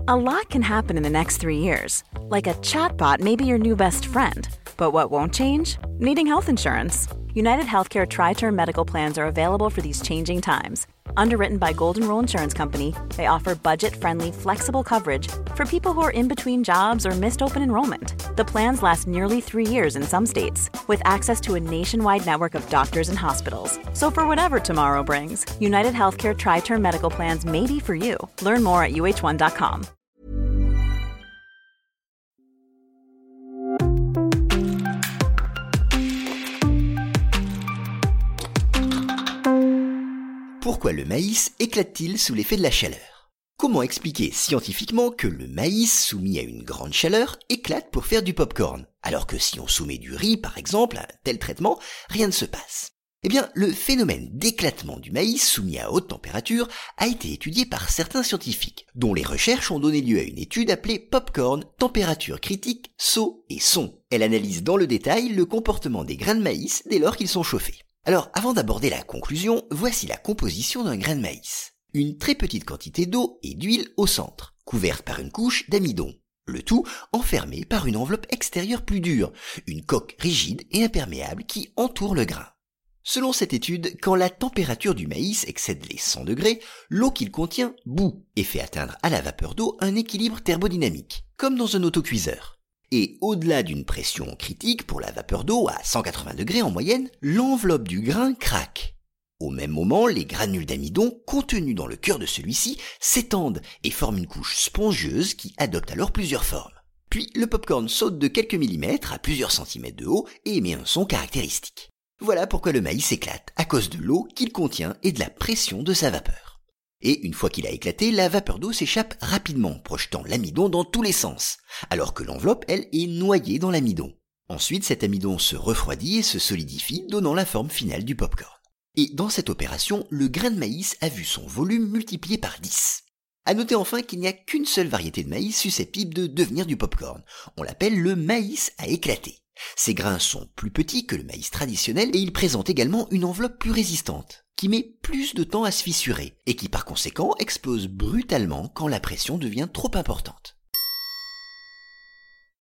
A lot can happen in the next 3 years. Like a chatbot may be your new best friend. But what won't change? Needing health insurance. United Healthcare Tri-Term Medical Plans are available for these changing times. Underwritten by Golden Rule Insurance Company, they offer budget-friendly, flexible coverage for people who are in between jobs or missed open enrollment. The plans last nearly 3 years in some states, with access to a nationwide network of doctors and hospitals. So for whatever tomorrow brings, United Healthcare Tri-Term Medical Plans may be for you. Learn more at uh1.com. Pourquoi le maïs éclate-t-il sous l'effet de la chaleur? Comment expliquer scientifiquement que le maïs soumis à une grande chaleur éclate pour faire du pop-corn, alors que si on soumet du riz par exemple à un tel traitement, rien ne se passe? Eh bien, le phénomène d'éclatement du maïs soumis à haute température a été étudié par certains scientifiques, dont les recherches ont donné lieu à une étude appelée Popcorn, température critique, saut et son. Elle analyse dans le détail le comportement des grains de maïs dès lors qu'ils sont chauffés. Alors, avant d'aborder la conclusion, voici la composition d'un grain de maïs. Une très petite quantité d'eau et d'huile au centre, couverte par une couche d'amidon. Le tout enfermé par une enveloppe extérieure plus dure, une coque rigide et imperméable qui entoure le grain. Selon cette étude, quand la température du maïs excède les 100 degrés, l'eau qu'il contient bout et fait atteindre à la vapeur d'eau un équilibre thermodynamique, comme dans un autocuiseur. Et au-delà d'une pression critique pour la vapeur d'eau à 180 degrés en moyenne, l'enveloppe du grain craque. Au même moment, les granules d'amidon contenus dans le cœur de celui-ci s'étendent et forment une couche spongieuse qui adopte alors plusieurs formes. Puis le popcorn saute de quelques millimètres à plusieurs centimètres de haut et émet un son caractéristique. Voilà pourquoi le maïs éclate, à cause de l'eau qu'il contient et de la pression de sa vapeur. Et une fois qu'il a éclaté, la vapeur d'eau s'échappe rapidement, projetant l'amidon dans tous les sens, alors que l'enveloppe, elle, est noyée dans l'amidon. Ensuite, cet amidon se refroidit et se solidifie, donnant la forme finale du popcorn. Et dans cette opération, le grain de maïs a vu son volume multiplié par 10. À noter enfin qu'il n'y a qu'une seule variété de maïs susceptible de devenir du popcorn. On l'appelle le maïs à éclater. Ces grains sont plus petits que le maïs traditionnel et ils présentent également une enveloppe plus résistante, qui met plus de temps à se fissurer et qui par conséquent explose brutalement quand la pression devient trop importante.